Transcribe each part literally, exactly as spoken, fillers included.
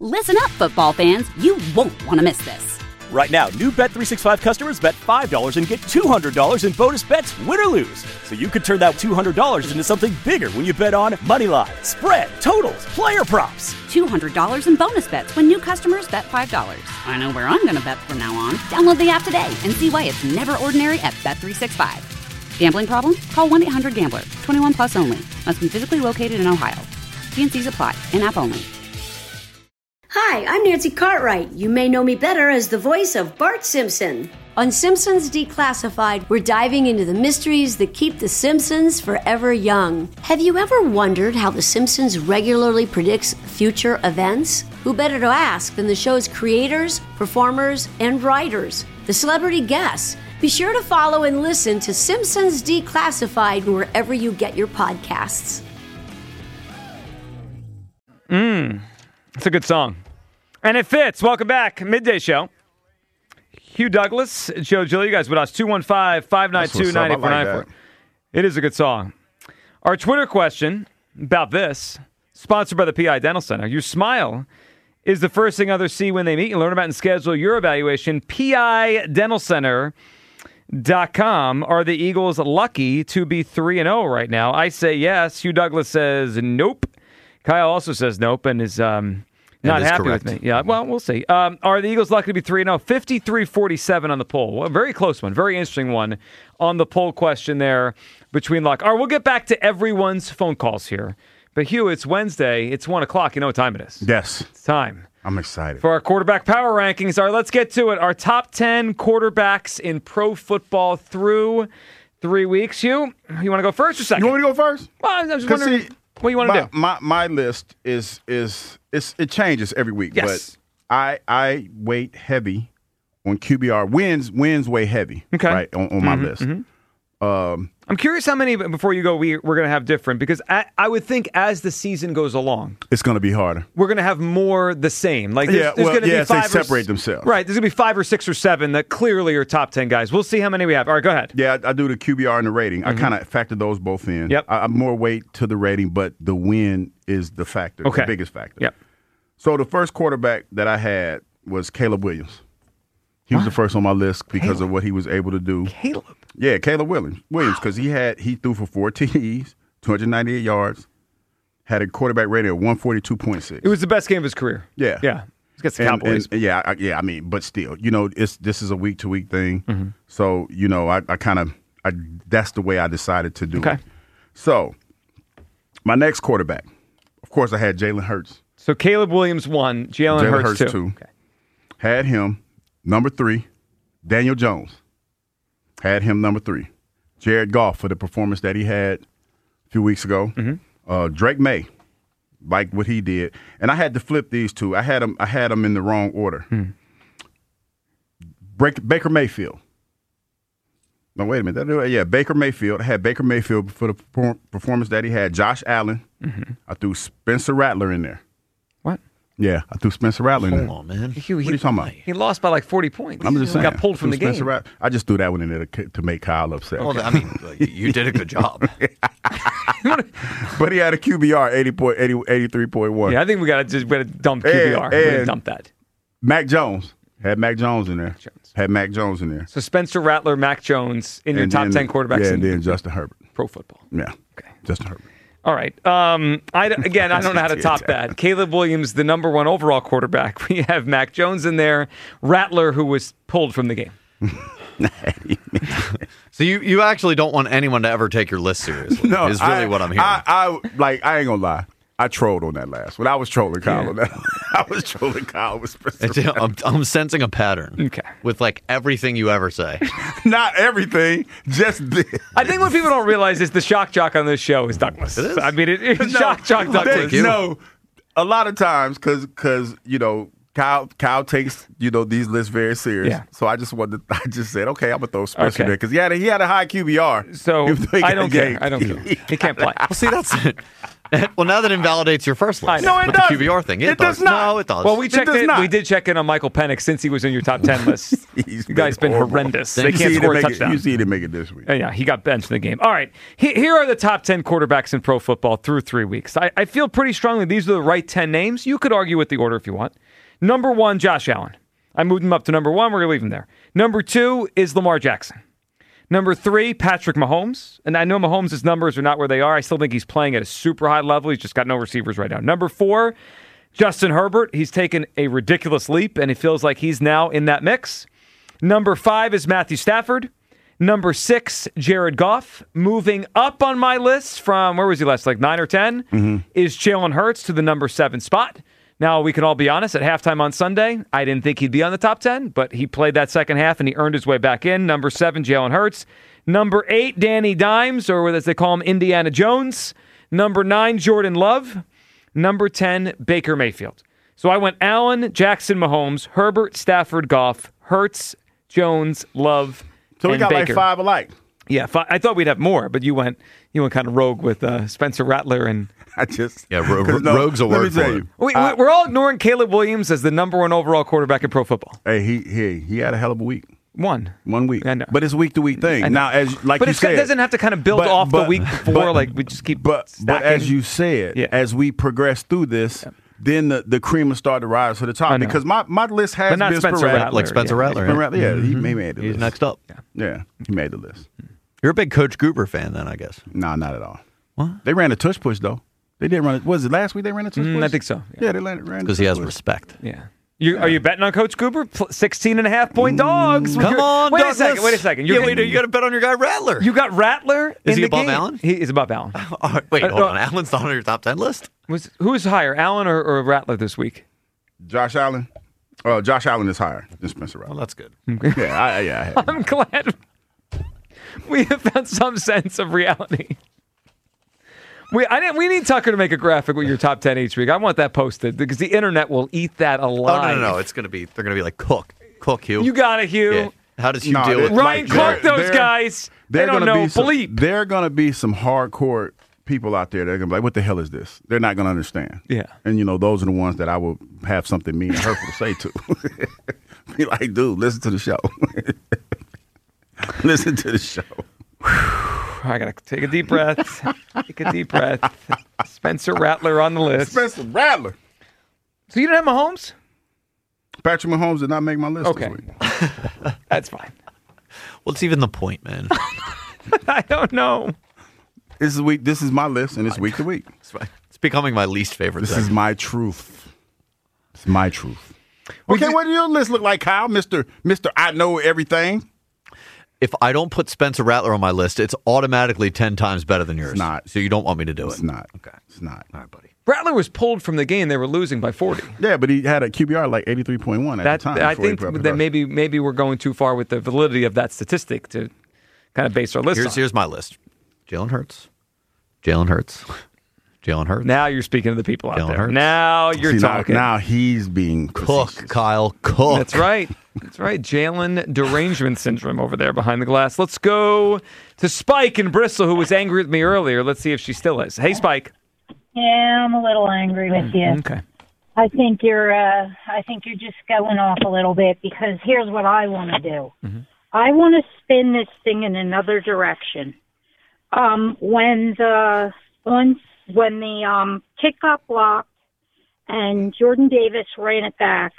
Listen up, football fans. You won't want to miss this. Right now, new Bet three sixty-five customers bet five dollars and get two hundred dollars in bonus bets, win or lose. So you could turn that two hundred dollars into something bigger when you bet on money line, spread, totals, player props. two hundred dollars in bonus bets when new customers bet five dollars. I know where I'm going to bet from now on. Download the app today and see why it's never ordinary at Bet three sixty-five. Gambling problem? Call one eight hundred gambler. twenty-one plus only. Must be physically located in Ohio. T and C's apply. In-app only. Hi, I'm Nancy Cartwright. You may know me better as the voice of Bart Simpson. On Simpsons Declassified, we're diving into the mysteries that keep the Simpsons forever young. Have you ever wondered how the Simpsons regularly predicts future events? Who better to ask than the show's creators, performers, and writers, the celebrity guests? Be sure to follow and listen to Simpsons Declassified wherever you get your podcasts. Mmm, it's a good song. And it fits. Welcome back. Midday Show. Hugh Douglas, Joe Gill, you guys with us. two one five, five nine two, nine eight four nine four. It is a good song. Our Twitter question about this, sponsored by the P I Dental Center. Your smile is the first thing others see when they meet you. Learn about and schedule your evaluation. P I Dental Center dot com. Are the Eagles lucky to be three and oh right now? I say yes. Hugh Douglas says nope. Kyle also says nope and is um, not happy correct. with me. Yeah, well, we'll see. Um, are the Eagles lucky to be three and oh? fifty-three forty-seven on the poll. Well, a very close one. Very interesting one on the poll question there between luck. All right, we'll get back to everyone's phone calls here. But, Hugh, it's Wednesday. It's one o'clock. You know what time it is. Yes. It's time. I'm excited. For our quarterback power rankings. All right, let's get to it. Our top ten quarterbacks in pro football through three weeks. Hugh, you want to go first or second? You want me to go first? Well, I was just wondering see, what you want to my, do. My my list is is it's, it changes every week. Yes. But I I weight heavy on Q B R. Wins wins weigh heavy. Okay. Right on, on mm-hmm, my list. Mm-hmm. Um, I'm curious how many, before you go, we, we're going to have different, because I, I would think as the season goes along, it's going to be harder. We're going to have more the same. Like there's, yeah, there's well, going to yes, be five they or, separate themselves. Right, there's going to be five or six or seven that clearly are top ten guys. We'll see how many we have. All right, go ahead. Yeah, I, I do the Q B R and the rating. Mm-hmm. I kind of factor those both in. Yep. I, I'm more weight to the rating, but the win is the factor, okay. the biggest factor. Yep. So the first quarterback that I had was Caleb Williams. He was what? the first on my list because Caleb. of what he was able to do. Caleb? Yeah, Caleb Williams. Williams, because he had he threw for four T Ds, two hundred ninety-eight yards, had a quarterback rating of one forty-two point six. It was the best game of his career. Yeah, yeah. Let's get some and, Cowboys. And, yeah, I, yeah. I mean, but still, you know, it's this is a week to week thing. Mm-hmm. So you know, I, I kind of I that's the way I decided to do okay. it. So my next quarterback, of course, I had Jalen Hurts. So Caleb Williams one, Jalen Hurts, Hurts two. two. Okay. Had him number three. Daniel Jones had him number three. Jared Goff for the performance that he had a few weeks ago. Mm-hmm. Uh, Drake May, like what he did, and I had to flip these two. I had them. I had them in the wrong order. Mm. Break, Baker Mayfield. No, wait a minute. That, yeah, Baker Mayfield. I had Baker Mayfield for the performance that he had. Josh Allen. Mm-hmm. I threw Spencer Rattler in there. What? Yeah, I threw Spencer Rattler in there. Hold on, man. He, what are you talking about? He lost by like forty points. I'm just he saying. got pulled from the Spencer game. Rattler. I just threw that one in there to, to make Kyle upset. Well, I mean, you did a good job. But he had a Q B R eighty point, eighty, eighty-three point one. Yeah, I think we got to just we gotta dump Q B R. And, we gotta and dump that. Mac Jones. Had Mac Jones in there. Jones. Had Mac Jones in there. So Spencer Rattler, Mac Jones in your and top then, ten quarterbacks. Yeah, in and then Justin Herbert. Pro football. Yeah. Okay. Justin Herbert. All right. Um, I, again, I don't know how to top that. Caleb Williams, the number one overall quarterback. We have Mac Jones in there. Rattler, who was pulled from the game. So you, you actually don't want anyone to ever take your list seriously. No, is really I, what I'm hearing. I, I like. I ain't gonna lie. I trolled on that last one. I was trolling Kyle Yeah. on that. I was trolling Kyle with Spencer. I'm, I'm sensing a pattern. Okay. With like everything you ever say. Not everything, just this. I think what people don't realize is the shock jock on this show is Douglas. It is. I mean, it, it's No, shock jock Douglas. they- No, a lot of times because because you know Kyle Kyle takes you know these lists very serious. Yeah. So I just wanted. I just said okay, I'm gonna throw Spencer Okay. there because he had a, he had a high Q B R. So Even though he I got don't care. ganked. I don't care. He can't play. Well, see, that's it. Well, now that invalidates your first list. No, it with does. the Q B R thing. It, It does not. No, it does. Well, we checked does it. not. We did check in on Michael Penix since he was in your top ten list. He's You guys been been horrible. horrendous. You They You can't see score a him make it- touchdown. You see him make it this week. Uh, yeah, he got benched in the game. All right. He- Here are the top ten quarterbacks in pro football through three weeks. I, I feel pretty strongly these are the right ten names. You could argue with the order if you want. Number one, Josh Allen. I moved him up to number one. We're going to leave him there. Number two is Lamar Jackson. Number three, Patrick Mahomes. And I know Mahomes' numbers are not where they are. I still think he's playing at a super high level. He's just got no receivers right now. Number four, Justin Herbert. He's taken a ridiculous leap, and it feels like he's now in that mix. Number five is Matthew Stafford. Number six, Jared Goff. Moving up on my list from, where was he last, like nine or ten, mm-hmm. is Jalen Hurts to the number seven spot. Now, we can all be honest, at halftime on Sunday, I didn't think he'd be on the top ten, but he played that second half and he earned his way back in. Number seven, Jalen Hurts. Number eight, Danny Dimes, or as they call him, Indiana Jones. Number nine, Jordan Love. Number ten, Baker Mayfield. So I went Allen, Jackson, Mahomes, Herbert, Stafford, Goff, Hurts, Jones, Love, So we and got Baker. like five alike. Yeah, fi- I thought we'd have more, but you went you went kind of rogue with uh, Spencer Rattler and. I just Yeah, ro- 'cause ro- rogue's a let me word for tell it. you, We, I- we're all ignoring Caleb Williams as the number one overall quarterback in pro football. Hey, he he he had a hell of a week. One. One week. I know. But it's week to week I thing. know. Now, as like but you it's- said, it doesn't have to kind of build but- off the but- week before. but- like we just keep. But but stacking. as you said, Yeah. as we progress through this, then the, the cream will start to rise to the top. I know. Because my, my list has But not been Spencer sporadic. Rattler. Like Spencer yeah. Rattler. Spencer Yeah. Rattler, yeah, he, he made the He's list. next up. Yeah, he made the list. You're a big Coach Goober fan then, I guess. No, not at all. What? They ran a tush push though. They did run it. Was it last week they ran a tush Mm, push? I think so. Yeah, they ran, ran a Because tush he has push. respect. Yeah. You, Are you betting on Coach Cooper? Pl- sixteen and a half point dogs. Come You're- on, Wait Douglas. a second. Wait a second. Yeah, You're wait, getting- you got to bet on your guy Rattler. You got Rattler Is in he the above game. Allen? He is above Allen. Oh, wait, Uh, hold no. on. Allen's not on your top ten list? Was Who is higher, Allen or, or Rattler this week? Josh Allen. Oh, Josh Allen is higher than Spencer Well, Rattler. that's good. yeah, I, yeah. I had- I'm glad we have found some sense of reality. We I didn't. We need Tucker to make a graphic with your top ten each week. I want that posted because the internet will eat that Oh, alive. no, no, no. It's going to be, they're going to be like, Cook. Cook, Hugh. You got it, Hugh. Yeah. How does Hugh No, deal they- with Ryan, Like, cook there- those there- guys. They There don't gonna know be some, bleep. There are going to be some hardcore people out there that are going to be like, what the hell is this? They're not going to understand. Yeah. And, you know, those are the ones that I will have something mean and hurtful to say to. Be like, dude, listen to the show. Listen to the show. I gotta take a deep breath. Take a deep breath. Spencer Rattler on the list. Spencer Rattler. So you didn't have Mahomes? Patrick Mahomes did not make my list Okay. this week. That's fine. What's even the point, man? I don't know. This is week. This is my list, and it's week to week. It's fine. It's becoming my least favorite This thing. is my truth. It's my truth. We Okay, did- what do your list look like, Kyle? Mister Mister I know everything. If I don't put Spencer Rattler on my list, it's automatically ten times better than yours. not. So you don't want me to do It's it. not. Okay. It's not. All right, buddy. Rattler was pulled from the game. They were losing by forty. Yeah, but he had a Q B R like eighty-three point one at That the time. I before he think put up the that rush. maybe maybe we're going too far with the validity of that statistic to kind of base our list Here's, on. here's my list. Jalen Hurts. Jalen Hurts. Jalen Hurts. Now you're speaking to the people out Jalen there. Hurts. Now you're See, now- talking. Now, he's being Cook, facetious. Kyle. Cook. That's right. That's right. Jalen derangement syndrome over there behind the glass. Let's go to Spike in Bristol, who was angry with me earlier. Let's see if she still is. Hey, Spike. Yeah, I'm a little angry with you. Okay. I think you're uh I think you're just going off a little bit because here's what I want to do. Mm-hmm. I want to spin this thing in another direction. Um when the once when the um kick got blocked and Jordan Davis ran it back,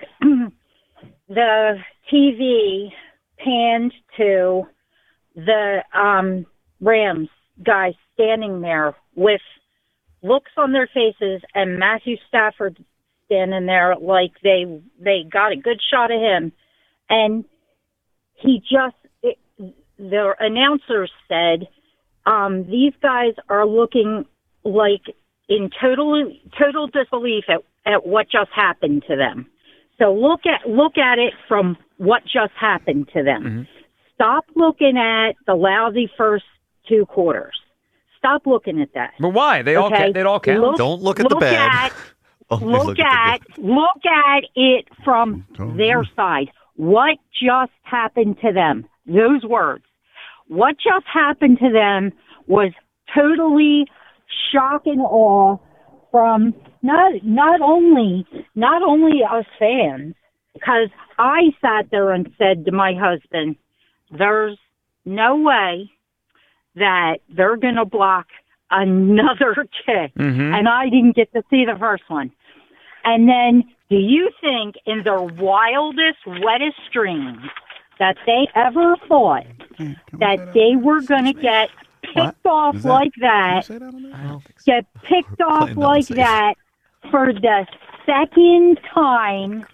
the T V panned to the um Rams guys standing there with looks on their faces and Matthew Stafford standing there like they they got a good shot of him, and he just it, the announcers said um, these guys are looking like in total total disbelief at, at what just happened to them. So look at look at it from what just happened to them. Mm-hmm. Stop looking at the lousy first two quarters. Stop looking at that. But why? They all Okay. ca- they all count. Look- Don't look at the look bad. At, Only look, look at at the good. look at it from their side. What just happened to them? Those words. What just happened to them was totally shock and awe from not not only not only us fans, because I sat there and said to my husband, there's no way that they're going to block another kick. Mm-hmm. And I didn't get to see the first one. And then do you think in their wildest, wettest dreams that they ever thought that they were going to get picked what? off that, like that, that get picked off like that for the second time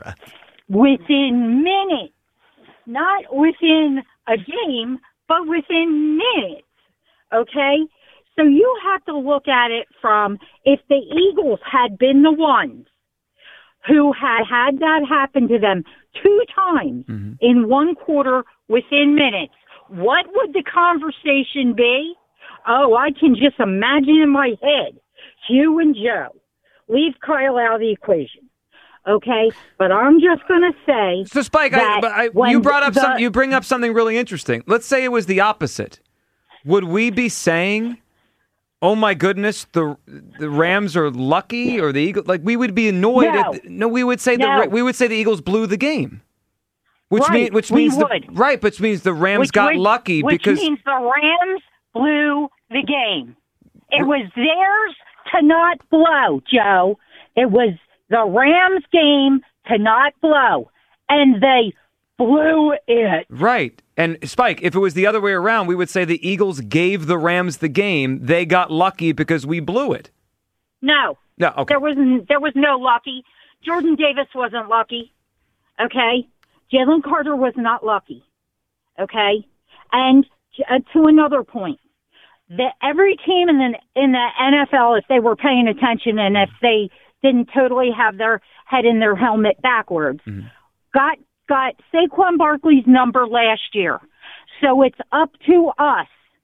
within minutes, not within a game, but within minutes, okay? So you have to look at it from if the Eagles had been the ones who had had that happen to them two times mm-hmm. in one quarter within minutes, what would the conversation be? Oh, I can just imagine in my head, Hugh and Joe. Leave Kyle out of the equation. Okay, but I'm just going to say. So, Spike, I, I, you brought up the, some. You bring up something really interesting. Let's say it was the opposite. Would we be saying, "Oh my goodness, the the Rams are lucky," or the Eagles? Like we would be annoyed. No, at, no we would say no. the we would say the Eagles blew the game. Which right, mean, which means we the, would. right, which means the Rams which got would, lucky which because which means the Rams blew the game. It was theirs to not blow, Joe. It was the Rams' game to not blow, and they blew it. Right. And Spike, if it was the other way around, we would say the Eagles gave the Rams the game. They got lucky because we blew it. No. No. Okay. There was there was no lucky. Jordan Davis wasn't lucky. Okay. Jalen Carter was not lucky. Okay. And uh, to another point, that every team in the in the N F L, if they were paying attention and if they didn't totally have their head in their helmet backwards, mm-hmm. got got Saquon Barkley's number last year. So it's up to us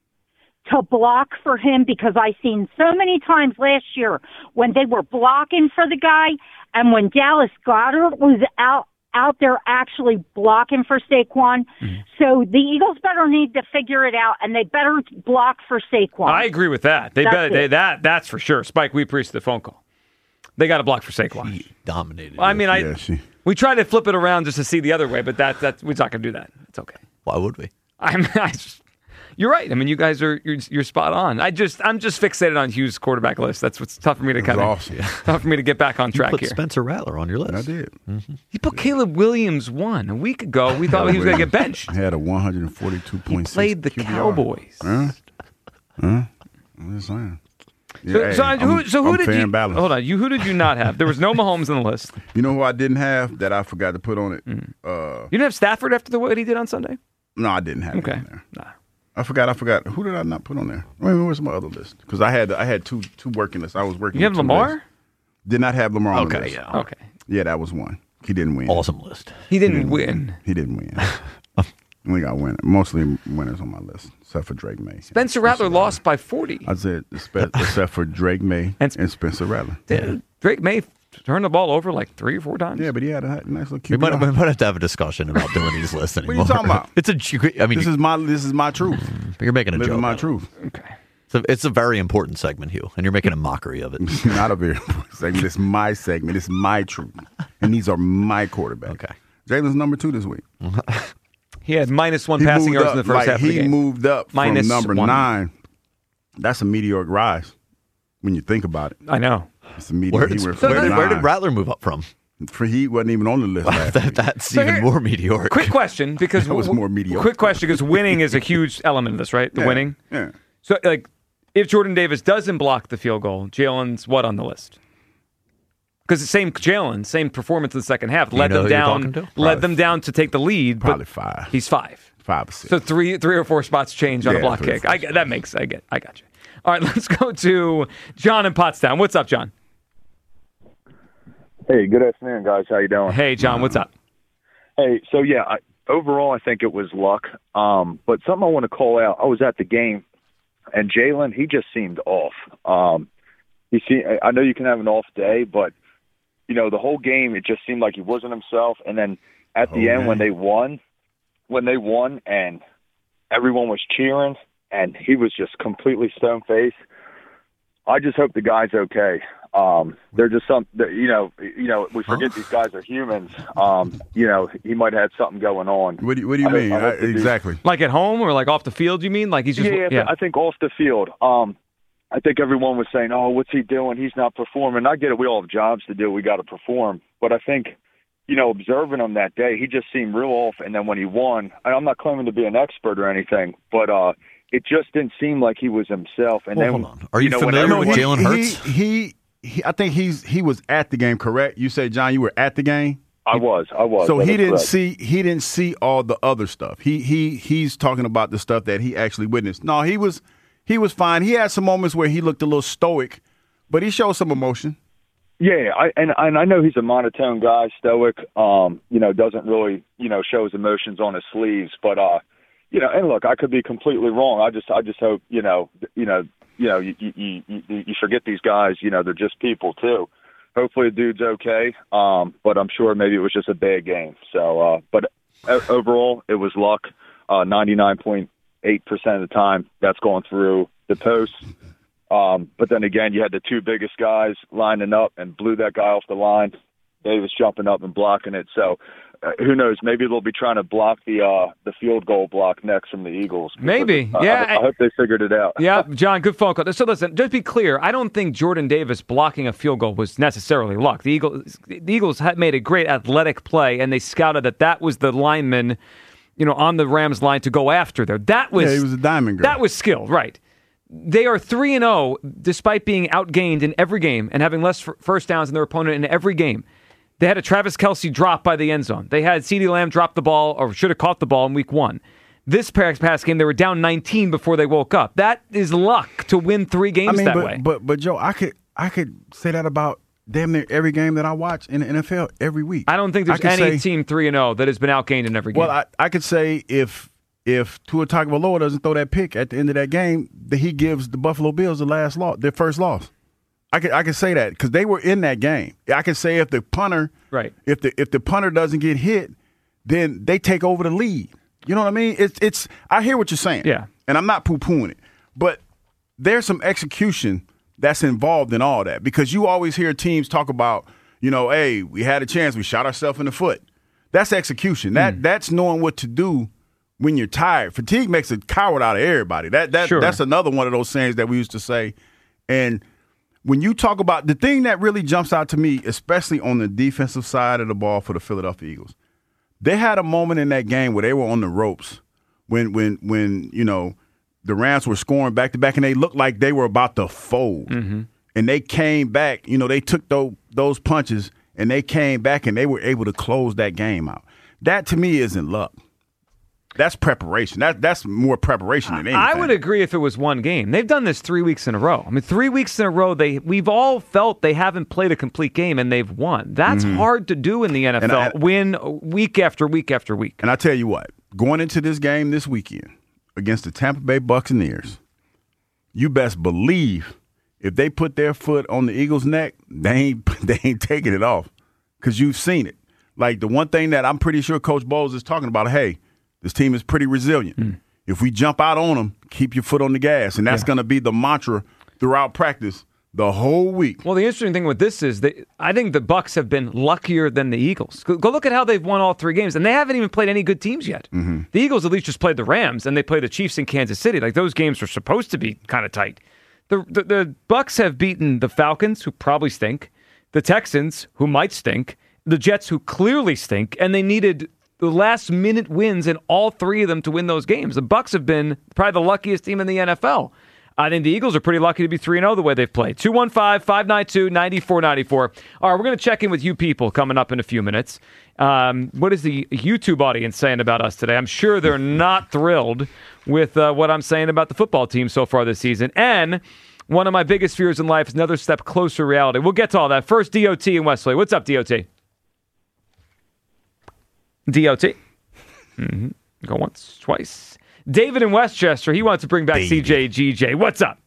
to block for him because I seen so many times last year when they were blocking for the guy and when Dallas Goedert was out out there actually blocking for Saquon. Mm-hmm. So the Eagles better need to figure it out, and they better block for Saquon. I agree with that. They that's better. They, that that's for sure. Spike, we appreciate the phone call. They got to block for Saquon. She dominated. Well, I mean, I yeah, she... we try to flip it around just to see the other way, but that that we're not going to do that. It's okay. Why would we? I mean, I just, you're right. I mean, you guys are you're, you're spot on. I just I'm just fixated on Hugh's quarterback list. That's what's tough for me to kind of awesome. tough for me to get back on track you put here. Spencer Rattler on your list. I did. Mm-hmm. He put Caleb Williams one a week ago. We thought he was going to get benched. He had a one hundred forty-two point six. He played the Q B R. Cowboys. Huh? Huh? I'm just saying. Yeah, so, hey, so, who, I'm, so who I'm did fair you? and balanced. Hold on. You who did you not have? There was no Mahomes on the list. You know who I didn't have that I forgot to put on it? Mm. Uh, you didn't have Stafford after the what he did on Sunday? No, I didn't have okay. it on there. Nah. I forgot. I forgot. Who did I not put on there? Wait, where's my other list? Because I had I had two two working lists. I was working. You have with two Lamar? lists. Did not have Lamar on okay, the list. yeah. Okay. Yeah, that was one. He didn't win. Awesome list. He didn't, he didn't win. win. He didn't win. We got winners. Mostly winners on my list, except for Drake May. Spencer Rattler Spencer lost by forty. I said except for Drake May and, and Spencer Rattler. Yeah. Drake May turned the ball over like three or four times. Yeah, but he had a nice little Q B R. We might, we might have to have a discussion about doing these lists anymore. What are you talking about? It's a. I mean, this is my this is my truth. You're making a this joke. This is my of truth. Okay. So it's a very important segment, Hugh, and you're making a mockery of it. It's not a very important segment. It's my segment. It's my truth, and these are my quarterbacks. Okay. Jalen's number two this week. He had minus one he passing yards up, in the first like, half of the he game. He moved up minus from number one. nine. That's a meteoric rise when you think about it. I know. It's a meteoric. Where did, went so from where did Rattler move up from? For he wasn't even on the list. Last that, week. that's so even here, more meteoric. Quick question, because that was more mediocre. Quick question, because winning is a huge element of this, right? The yeah, winning. Yeah. So, like, if Jordan Davis doesn't block the field goal, Jalen's what on the list? Because the same Jalen, same performance in the second half, led them down, led them down to take the lead. Probably but five. He's five. Five or six. So three, three or four spots change on yeah, a block kick. I get, that makes I get. I got you. All right, let's go to John in Pottstown. What's up, John? Hey, good afternoon, guys. How you doing? Hey, John. What's up? Hey, so yeah, I, overall, I think it was luck. Um, but something I want to call out. I was at the game, and Jalen, he just seemed off. Um, he see, I know you can have an off day, but you know the whole game, it just seemed like he wasn't himself. And then at the oh, end, man. when they won, when they won, and everyone was cheering, and he was just completely stone faced. I just hope the guy's okay. Um, they're just some, you know, you know, we forget these guys are humans. Um, you know, he might have had something going on. What do you, what do you I mean? hope- I I, hope the dude- exactly. Like at home or like off the field, you mean? Like he's just yeah, yeah, I think off the field. Um, I think everyone was saying, "Oh, what's he doing? He's not performing." I get it. We all have jobs to do. We got to perform. But I think, you know, observing him that day, he just seemed real off. And then when he won, and I'm not claiming to be an expert or anything, but uh, it just didn't seem like he was himself. And Well, then, hold on. Are you know, familiar when with everyone- Jalen Hurts? He, he, he, I think he's he was at the game, correct? You said, John, you were at the game? I was, I was. So That he is didn't correct. see he didn't see all the other stuff. He he he's talking about the stuff that he actually witnessed. No, he was he was fine. He had some moments where he looked a little stoic, but he showed some emotion. Yeah, I, and and I know he's a monotone guy, stoic. Um, you know, doesn't really you know show his emotions on his sleeves. But uh, you know, and look, I could be completely wrong. I just I just hope you know you know you know you you you, you forget these guys. You know, they're just people too. Hopefully, the dude's okay. Um, but I'm sure maybe it was just a bad game. So, uh, but overall, it was luck. Uh, ninety-nine point eight percent of the time, that's going through the post. Um, but then again, you had the two biggest guys lining up and blew that guy off the line. Davis jumping up and blocking it. So uh, who knows? Maybe they'll be trying to block the uh, the field goal block next from the Eagles. Maybe. I, Yeah, I, I hope they figured it out. Yeah, John, good phone call. So listen, just be clear. I don't think Jordan Davis blocking a field goal was necessarily luck. The Eagles, the Eagles had made a great athletic play, and they scouted that that was the lineman, you know, on the Rams line to go after there. That was Yeah, he was a diamond girl. That was skill, right? They are three and zero despite being outgained in every game and having less f- first downs than their opponent in every game. They had a Travis Kelce drop by the end zone. They had CeeDee Lamb drop the ball or should have caught the ball in week one. This pass game, they were down nineteen before they woke up. That is luck to win three games I mean, that but, way. but but Joe, I could I could say that about damn near every game that I watch in the N F L every week. I don't think there's could any say- team three and zero that has been outgained in every game. Well, I, I could say if if Tua Tagovailoa doesn't throw that pick at the end of that game, that he gives the Buffalo Bills the last loss, their first loss. I could I could say that because they were in that game. I could say if the punter, right, if the if the punter doesn't get hit, then they take over the lead. You know what I mean? It's it's. I hear what you're saying. Yeah, and I'm not poo pooing it, but there's some execution that's involved in all that because you always hear teams talk about, you know, hey, we had a chance, we shot ourselves in the foot. That's execution. That that's knowing what to do when you're tired. Fatigue makes a coward out of everybody. That that Sure. that's another one of those sayings that we used to say. And when you talk about the thing that really jumps out to me, especially on the defensive side of the ball for the Philadelphia Eagles, they had a moment in that game where they were on the ropes when when when you know the Rams were scoring back to back and they looked like they were about to fold. Mm-hmm. And they came back. You know, they took those those punches and they came back and they were able to close that game out. That to me isn't luck. That's preparation. That that's more preparation than anything. I would agree if it was one game. They've done this three weeks in a row. I mean, three weeks in a row, they we've all felt they haven't played a complete game and they've won. That's Mhm. hard to do in the N F L. And I- Win week after week after week. And I tell you what, going into this game this weekend against the Tampa Bay Buccaneers, you best believe if they put their foot on the Eagles' neck, they ain't they ain't taking it off because you've seen it. Like the one thing that I'm pretty sure Coach Bowles is talking about, hey, this team is pretty resilient. Mm. If we jump out on them, keep your foot on the gas. And that's yeah. going to be the mantra throughout practice the whole week. Well, the interesting thing with this is that I think the Bucs have been luckier than the Eagles. Go, go look at how they've won all three games, and they haven't even played any good teams yet. Mm-hmm. The Eagles at least just played the Rams, and they played the Chiefs in Kansas City. Like those games were supposed to be kind of tight. The, the the Bucs have beaten the Falcons, who probably stink, the Texans, who might stink, the Jets, who clearly stink, and they needed the last minute wins in all three of them to win those games. The Bucs have been probably the luckiest team in the N F L. I think the Eagles are pretty lucky to be three and oh the way they've played. two one five, five nine two, nine four nine four. All right, we're going to check in with you people coming up in a few minutes. Um, what is the YouTube audience saying about us today? I'm sure they're not thrilled with uh, what I'm saying about the football team so far this season. And one of my biggest fears in life is another step closer to reality. We'll get to all that. First, D O T in Wesley. What's up, D O T? D O T. Mm-hmm. Go once, twice. David in Westchester, he wants to bring back Baby. C J G J. What's up?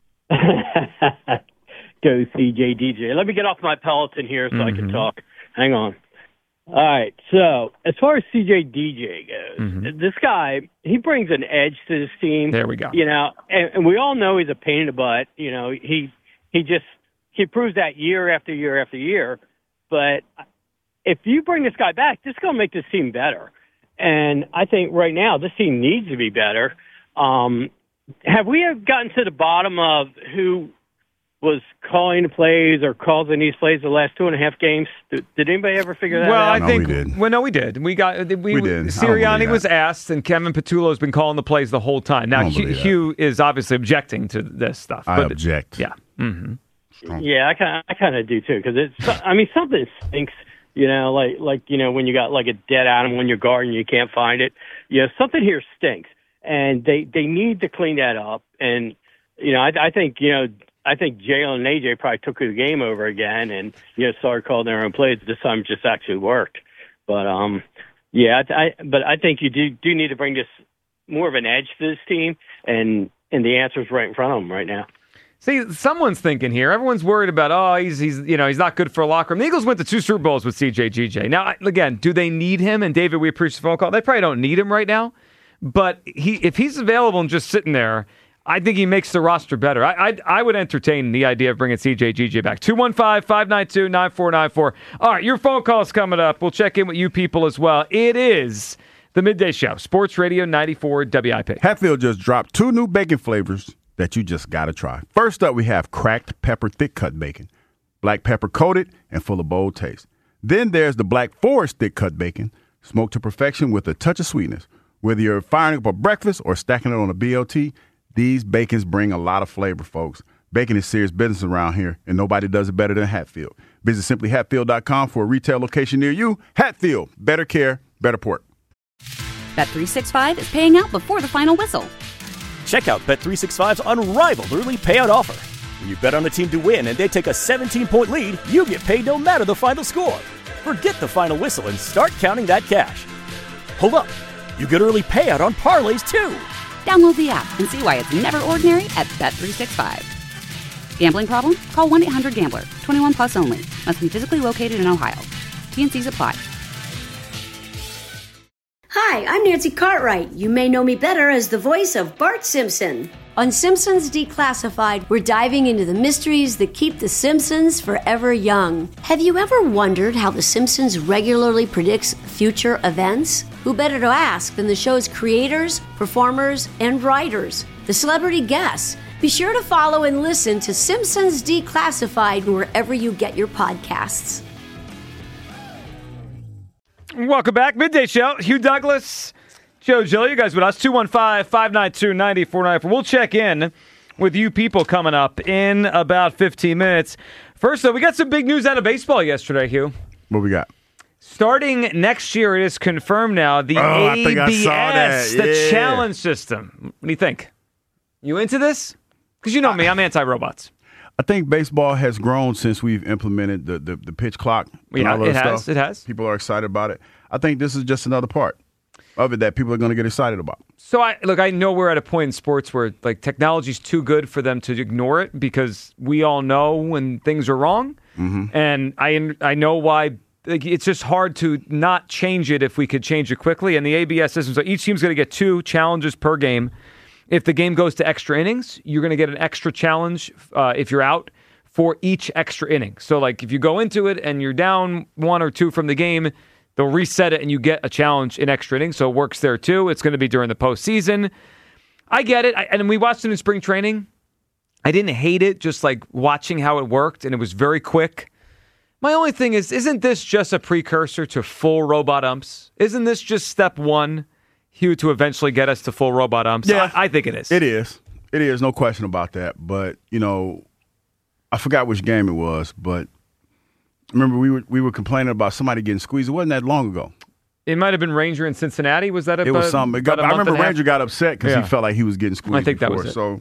Go C J G J. Let me get off my Peloton here so mm-hmm. I can talk. Hang on. All right. So as far as C J D J goes, mm-hmm. this guy, he brings an edge to this team. There we go. You know, and, and we all know he's a pain in the butt. You know, he he just he proves that year after year after year. But if you bring this guy back, this is going to make this team better. And I think right now this team needs to be better. Um, have we gotten to the bottom of who was calling the plays or causing these plays the last two and a half games? Did, did anybody ever figure that well, out? I No, think we did. well, no, we did. We got we, We did. I don't Sirianni believe was that. asked, and Kevin Petullo has been calling the plays the whole time. Now I don't Hugh, believe that. Hugh is obviously objecting to this stuff. I but object. Yeah. Mm-hmm. Yeah, I kind of, I kind of do too, because it's. I mean, something stinks. You know, like like you know when you got like a dead animal in your garden, you can't find it. You know, something here stinks, and they they need to clean that up. And you know, I, I think you know, I think Jalen and A J probably took the game over again, and you know, started calling their own plays. This time, it just actually worked. But um, yeah, I, I but I think you do do need to bring this more of an edge to this team, and and the answer's right in front of them right now. See, someone's thinking here. Everyone's worried about, oh, he's he's you know he's not good for a locker room. The Eagles went to two Super Bowls with C J G J. Now, again, do they need him? And David, we appreciate the phone call. They probably don't need him right now, but he if he's available and just sitting there, I think he makes the roster better. I I, I would entertain the idea of bringing C J G J back. two one five, five nine two, nine four nine four. All right, your phone call is coming up. We'll check in with you people as well. It is the Midday Show, Sports Radio ninety-four W I P. Hatfield just dropped two new bacon flavors that you just got to try. First up, we have cracked pepper thick cut bacon. Black pepper coated and full of bold taste. Then there's the Black Forest thick cut bacon, smoked to perfection with a touch of sweetness. Whether you're firing up a breakfast or stacking it on a B L T, these bacons bring a lot of flavor, folks. Bacon is serious business around here, and nobody does it better than Hatfield. Visit simply hatfield dot com for a retail location near you. Hatfield, better care, better pork. Bet three sixty-five is paying out before the final whistle. Check out Bet three sixty-five's unrivaled early payout offer. When you bet on a team to win and they take a seventeen-point lead, you get paid no matter the final score. Forget the final whistle and start counting that cash. Hold up. You get early payout on parlays, too. Download the app and see why it's never ordinary at Bet three sixty-five. Gambling problem? Call one eight hundred gambler. twenty-one plus only. Must be physically located in Ohio. T N Cs apply. Hi, I'm Nancy Cartwright. You may know me better as the voice of Bart Simpson. On Simpsons Declassified, we're diving into the mysteries that keep the Simpsons forever young. Have you ever wondered how the Simpsons regularly predicts future events? Who better to ask than the show's creators, performers, and writers, the celebrity guests? Be sure to follow and listen to Simpsons Declassified wherever you get your podcasts. Welcome back. Midday Show. Hugh Douglas, Joe Gill. You guys with us. two one five, five nine two, nine four nine four. We'll check in with you people coming up in about fifteen minutes. First, though, we got some big news out of baseball yesterday, Hugh. What we got? Starting next year, it is confirmed now, the Oh, I think I A B S, saw that. the Yeah. challenge system. What do you think? You into this? Because you know me, I'm anti-robots. I think baseball has grown since we've implemented the, the, the pitch clock. and Yeah, all that it has, stuff. it has. People are excited about it. I think this is just another part of it that people are going to get excited about. So, I look, I know we're at a point in sports where like technology's too good for them to ignore it because we all know when things are wrong. Mm-hmm. And I I know why. Like, it's just hard to not change it if we could change it quickly. And the A B S system, so each team's going to get two challenges per game. If the game goes to extra innings, you're going to get an extra challenge uh, if you're out for each extra inning. So, like, if you go into it and you're down one or two from the game, they'll reset it and you get a challenge in extra innings. So it works there, too. It's going to be during the postseason. I get it. I, and we watched it in spring training. I didn't hate it, just, like, watching how it worked, and it was very quick. My only thing is, isn't this just a precursor to full robot umps? Isn't this just step one, Hugh, to eventually get us to full robot umps? Yeah. I, I think it is. It is. It is. No question about that. But, you know, I forgot which game it was, but remember we were we were complaining about somebody getting squeezed. It wasn't that long ago. It might have been Ranger in Cincinnati. Was that a, It was something. It got, I remember Ranger got upset because Yeah. he felt like he was getting squeezed I think that before. was it. So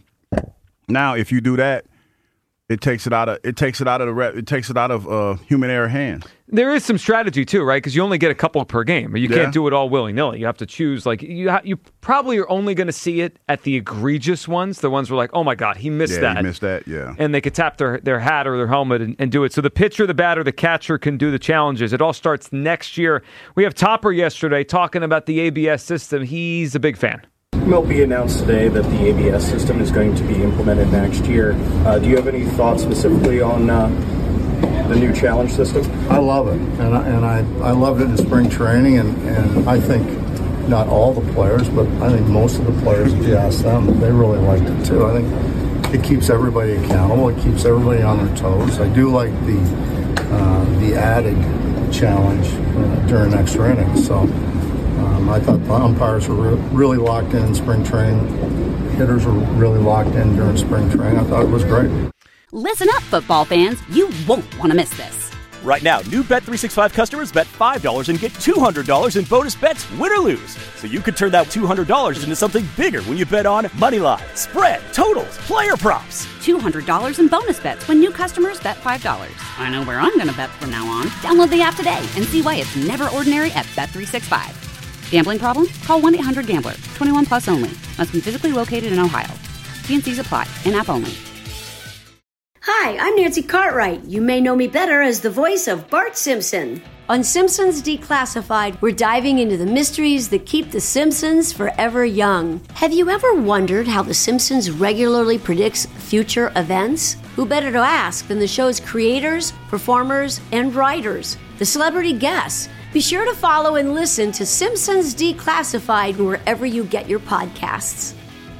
now if you do that, it takes it out of it takes it out of the rep, it takes it out of uh, human error hands. There is some strategy too, right? Because you only get a couple per game. You Yeah. can't do it all willy nilly. You have to choose. Like you, ha- you probably are only going to see it at the egregious ones, the ones where like, oh my god, he missed yeah, that. he missed that. Yeah. And they could tap their, their hat or their helmet and, and do it. So the pitcher, the batter, the catcher can do the challenges. It all starts next year. We have Topper yesterday talking about the A B S system. He's a big fan. M L B announced today that the A B S system is going to be implemented next year. Uh, do you have any thoughts specifically on uh, the new challenge system? I love it, and I, and I, I loved it in spring training, and, and I think not all the players, but I think most of the players, if you ask them, they really liked it too. I think it keeps everybody accountable. It keeps everybody on their toes. I do like the uh, the added challenge uh, during extra innings. So um, I thought the umpires were re- really locked in in spring training. Hitters were really locked in during spring training. I thought it was great. Listen up, football fans. You won't want to miss this. Right now, new Bet three sixty-five customers bet five dollars and get two hundred dollars in bonus bets, win or lose. So you could turn that two hundred dollars into something bigger when you bet on money line, spread, totals, player props. two hundred dollars in bonus bets when new customers bet five dollars. I know where I'm going to bet from now on. Download the app today and see why it's never ordinary at Bet three sixty-five. Gambling problem? Call one eight hundred gambler. twenty-one plus only. Must be physically located in Ohio. T and C's apply. In-app only. Hi, I'm Nancy Cartwright. You may know me better as the voice of Bart Simpson. On Simpsons Declassified, we're diving into the mysteries that keep the Simpsons forever young. Have you ever wondered how The Simpsons regularly predicts future events? Who better to ask than the show's creators, performers, and writers, the celebrity guests? Be sure to follow and listen to Simpsons Declassified wherever you get your podcasts.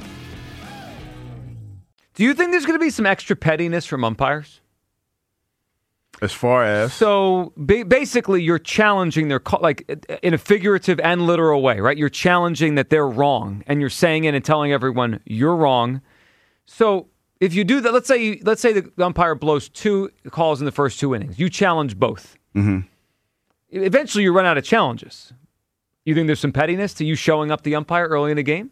Do you think there's going to be some extra pettiness from umpires? As far as? So ba- basically, you're challenging their call, like in a figurative and literal way, right? You're challenging that they're wrong, and you're saying it and telling everyone you're wrong. So if you do that, let's say you, let's say the umpire blows two calls in the first two innings. You challenge both. Mm-hmm. Eventually, you run out of challenges. You think there's some pettiness to you showing up the umpire early in the game?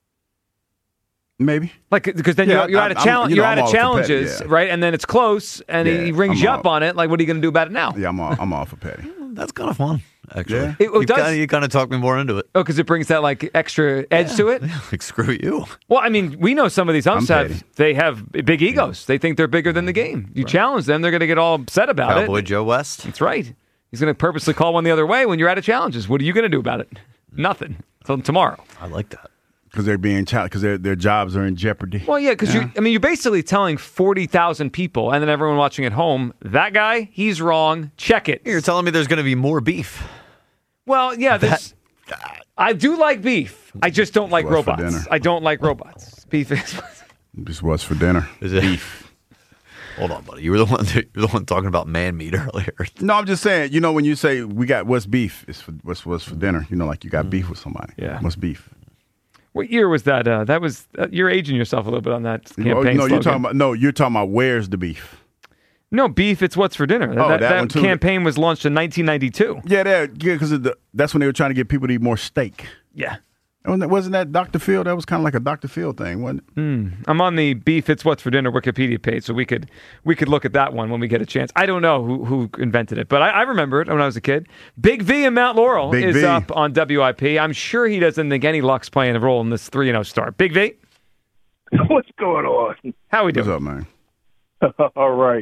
Maybe, like because then yeah, you're, you're I, out of I'm, challenge. you know, You're out I'm of challenges, petty, yeah. right? And then it's close, and yeah, he rings I'm you all, up on it. Like, what are you going to do about it now? Yeah, I'm all, I'm all for petty. That's kind of fun, actually. Yeah. It, it you does. Kinda, you kind of talk me more into it. Oh, because it brings that like extra edge yeah. to it. Like screw you. Well, I mean, we know some of these umps I'm have they have big egos. They think they're bigger than the game. You right. challenge them, they're going to get all upset about Cowboy it. Cowboy Joe West. That's right. He's going to purposely call one the other way when you're out of challenges. What are you going to do about it? Nothing. Until tomorrow. I like that. Because they're being challenged, because their their jobs are in jeopardy. Well, yeah, because yeah. you I mean, you're basically telling forty thousand people, and then everyone watching at home, that guy, he's wrong. Check it. You're telling me there's going to be more beef. Well, yeah, there's. That, I do like beef. I just don't like what's robots. I don't like robots. Beef is. This was for dinner. Is it beef? Hold on, buddy. You were the one. You were the one talking about man meat earlier. No, I'm just saying. You know, when you say we got what's beef, it's for what's what's for dinner. You know, like you got mm. beef with somebody. Yeah. What's beef? What year was that? Uh, that was uh, you're aging yourself a little bit on that campaign. Oh, no, slogan. you're talking about no. You're talking about where's the beef? No, beef. It's what's for dinner. Oh, that that, that one too. campaign was launched in nineteen ninety-two. Yeah, that yeah, because that's when they were trying to get people to eat more steak. Yeah. Wasn't that Doctor Phil? That was kind of like a Doctor Phil thing, wasn't it? Mm. I'm on the Beef It's What's for Dinner Wikipedia page, so we could we could look at that one when we get a chance. I don't know who, who invented it, but I, I remember it when I was a kid. Big V in Mount Laurel Big is V. up on W I P. I'm sure he doesn't think any luck's playing a role in this three and oh start. Big V? What's going on? How we doing? What's up, man? All right.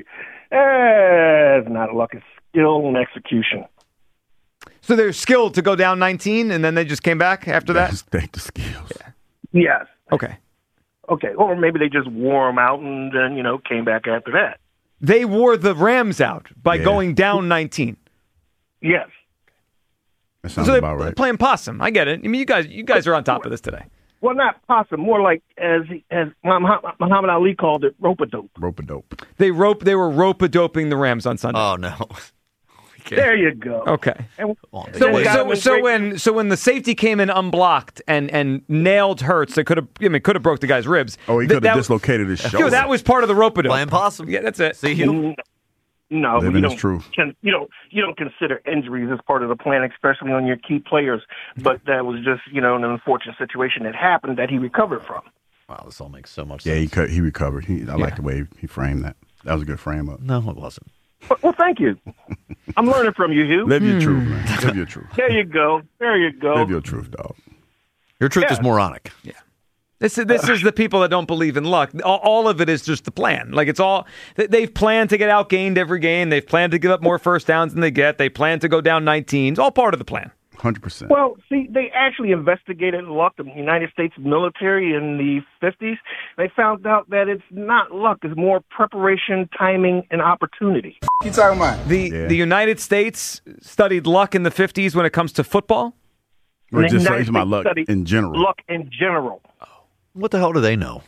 Eh, it's not luck. It's skill and execution. So they're skilled to go down nineteen, and then they just came back after that? That's the skills. Yeah. Yes. Okay. Okay. Or maybe they just wore them out and then, you know, came back after that. They wore the Rams out by yeah. going down nineteen. Yes. That sounds so about right. Playing possum. I get it. I mean, you guys, you guys are on top of this today. Well, not possum. More like, as as Muhammad Ali called it, rope-a-dope. Rope-a-dope. They rope. They were rope-a-doping the Rams on Sunday. Oh no. There you go. Okay. And, so so, so when so when the safety came in unblocked and, and nailed Hurts, they could have I mean could have broke the guy's ribs. Oh, he Th- could have that, dislocated his shoulder. Yo, that was part of the rope-a-dope. Playing possum. Yeah, that's it. See you. No, Living you is don't, true. Can, you don't you don't consider injuries as part of the plan, especially on your key players. But that was just you know an unfortunate situation that happened that he recovered from. Wow, this all makes so much yeah, sense. Yeah, he he recovered. He, I yeah. like the way he framed that. That was a good frame up. No, it wasn't. Well, thank you. I'm learning from you, Hugh. Live your truth, man. Live your truth. There you go. There you go. Live your truth, dog. Your truth Yeah. is moronic. Yeah. This is this is the people that don't believe in luck. All, all of it is just the plan. Like it's all they- they've planned to get outgained every game. They've planned to give up more first downs than they get. They plan to go down nineteen. It's all part of the plan. one hundred percent. Well, see, they actually investigated luck in the United States military in the fifties. They found out that it's not luck. It's more preparation, timing, and opportunity. You talking about? The Yeah. the United States studied luck in the fifties when it comes to football? Or The just United say my States luck studied in general. Luck in general. What the hell do they know?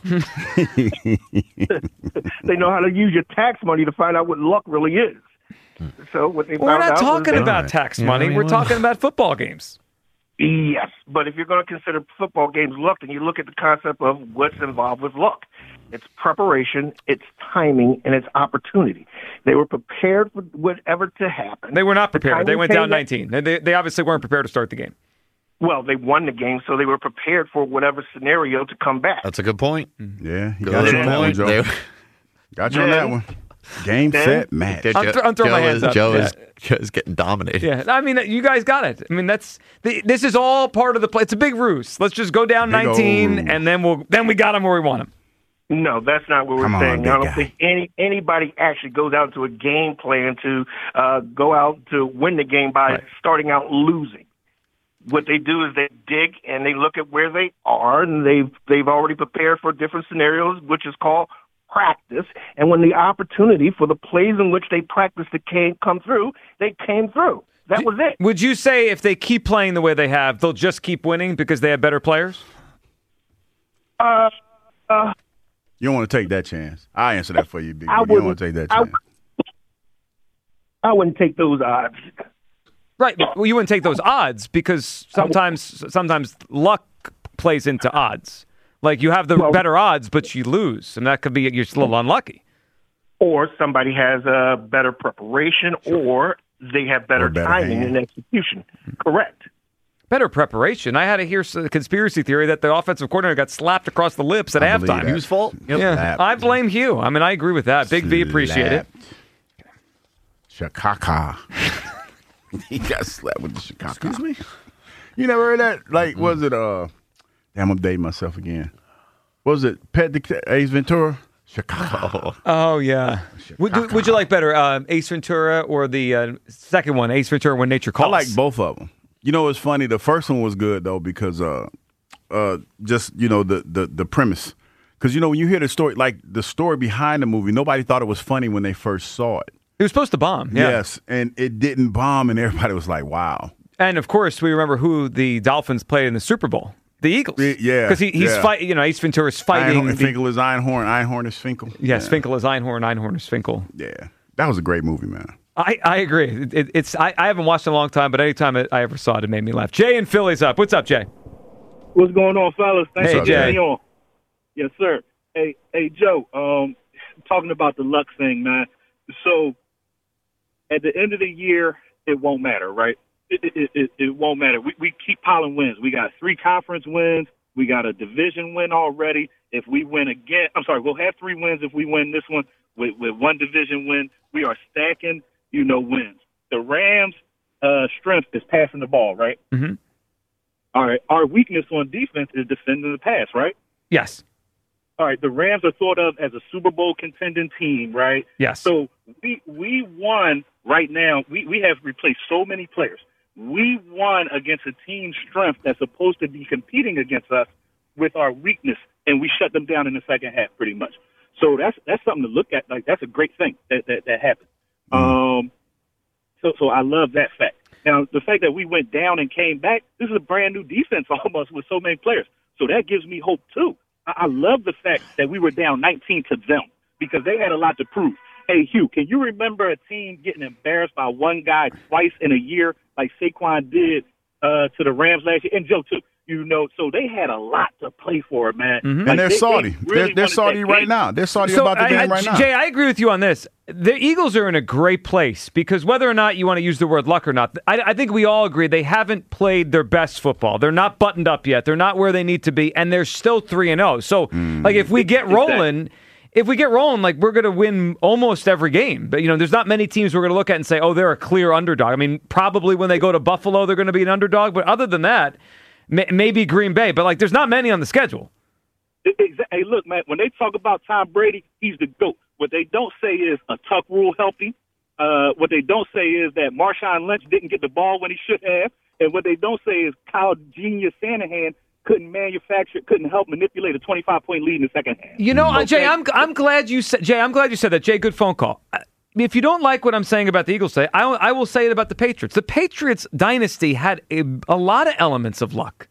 They know how to use your tax money to find out what luck really is. So what they We're found not out talking was about Right. tax Yeah, money. I mean, We're what- talking about football games. yes, but if you're going to consider football games luck, then you look at the concept of what's involved with luck. It's preparation, it's timing, and it's opportunity. They were prepared for whatever to happen. They were not The prepared. They timing went down came- nineteen. They, they, they obviously weren't prepared to start the game. Well, they won the game, so they were prepared for whatever scenario to come back. That's a good point. Yeah, he Good got you on that one, point. Joe. They- Got you on that one. Game, Then- set, match. Joe, I'm, th- I'm throwing my Joe hands is, up. Joe, Yeah. is, Joe is getting dominated. Yeah, I mean, you guys got it. I mean, that's the, this is all part of the play. It's a big ruse. Let's just go down Big old nineteen, ruse. and then we'll then we got them where we want them. No, that's not what we're Come on, saying. big I don't guy. think any anybody actually goes out to a game plan to uh, go out to win the game by Right. starting out losing. What they do is they dig and they look at where they are, and they've they've already prepared for different scenarios, which is called practice. And when the opportunity for the plays in which they practiced to came come through, they came through. That was it. Would you say if they keep playing the way they have, they'll just keep winning because they have better players? Uh, uh, You don't want to take that chance. I answer that for you, Big. I You don't wouldn't- want to take that I- chance. I wouldn't take those odds. Right. Well, you wouldn't take those odds because sometimes sometimes luck plays into odds. Like you have the Well- better odds, but you lose, and that could be you're just a little unlucky. Or somebody has a better preparation, or they have better, Or better timing hand. and execution. Correct. Better preparation. I had to hear a conspiracy theory that the offensive coordinator got slapped across the lips at I believe halftime. that. Whose fault? Yep. Yeah, Slapped. I blame Hugh. I mean, I agree with that. Big V, appreciate it. Chicago. He got slapped with the Chicago. Excuse me? You never heard that? Like, was it, uh, damn, I'm dating myself again. Was it Pet Detective Ace Ventura? Chicago. Oh yeah. Would, do- would you like better uh, Ace Ventura or the uh, second one, Ace Ventura: When Nature I Calls? like both of them. You know, it's funny. The first one was good though because, uh, uh, just you know the the the premise. Because you know when you hear the story, like the story behind the movie, nobody thought it was funny when they first saw it. It was supposed to bomb. Yeah. Yes, and it didn't bomb, and everybody was like, "Wow." And of course, we remember who the Dolphins played in the Super Bowl. The Eagles. Yeah, Because he, he's yeah. fighting, you know, Ace Ventura's fighting. Einhorn, the- Finkel is Einhorn. Einhorn is Finkel. yes, yeah. Finkel is Einhorn, Einhorn is Finkel. Yeah, that was a great movie, man. I, I agree. It, it, it's I, I haven't watched it in a long time, but anytime it, I ever saw it, it made me laugh. Jay in Philly's up. What's up, Jay? What's going on, fellas? Thanks Hey, for Jay. having me on. Yes, sir. Hey, hey, Joe. Um, talking about the luck thing, man. So, at the end of the year, it won't matter, right? It it, it, it won't matter. We we keep piling wins. We got three conference wins. We got a division win already. If we win again, I'm sorry, we'll have three wins if we win this one with with one division win. We are stacking, you know, wins. The Rams' uh, strength is passing the ball, right? Mm-hmm. All right. Our weakness on defense is defending the pass, right? Yes. All right. The Rams are thought of as a Super Bowl contending team, right? Yes. So we we won right now. We, we have replaced so many players. We won against a team's strength that's supposed to be competing against us with our weakness, and we shut them down in the second half pretty much. So that's that's something to look at. Like, that's a great thing that that, that happened. Um, so so I love that fact. Now, the fact that we went down and came back, this is a brand new defense almost with so many players. So that gives me hope, too. I, I love the fact that we were down nineteen to them because they had a lot to prove. Hey, Hugh, can you remember a team getting embarrassed by one guy twice in a year like Saquon did uh, to the Rams last year? And Joe, too. You know, so they had a lot to play for, man. Mm-hmm. Like, And they're they- Saudi. they really they're they're wanted Saudi that right game. now. They're Saudi So, about the I- game I- right now. Jay, I agree with you on this. The Eagles are in a great place because whether or not you want to use the word luck or not, I, I think we all agree they haven't played their best football. They're not buttoned up yet. They're not where they need to be, and they're still three and zero. So, like, if we get rolling, if we get rolling, like we're going to win almost every game. But you know, there's not many teams we're going to look at and say, oh, they're a clear underdog. I mean, probably when they go to Buffalo, they're going to be an underdog. But other than that, may, maybe Green Bay. But like, there's not many on the schedule. Exa- Hey, look, man, when they talk about Tom Brady, he's the GOAT. What they don't say is a tuck rule healthy. Uh, what they don't say is that Marshawn Lynch didn't get the ball when he should have. And what they don't say is Kyle Genius Shanahan couldn't manufacture, couldn't help manipulate a twenty-five point lead in the second half. You know, So Jay, thank- I'm I'm glad you said Jay. I'm glad you said that. Jay, good phone call. Uh, If you don't like what I'm saying about the Eagles today, I, I will say it about the Patriots. The Patriots dynasty had a, a lot of elements of luck.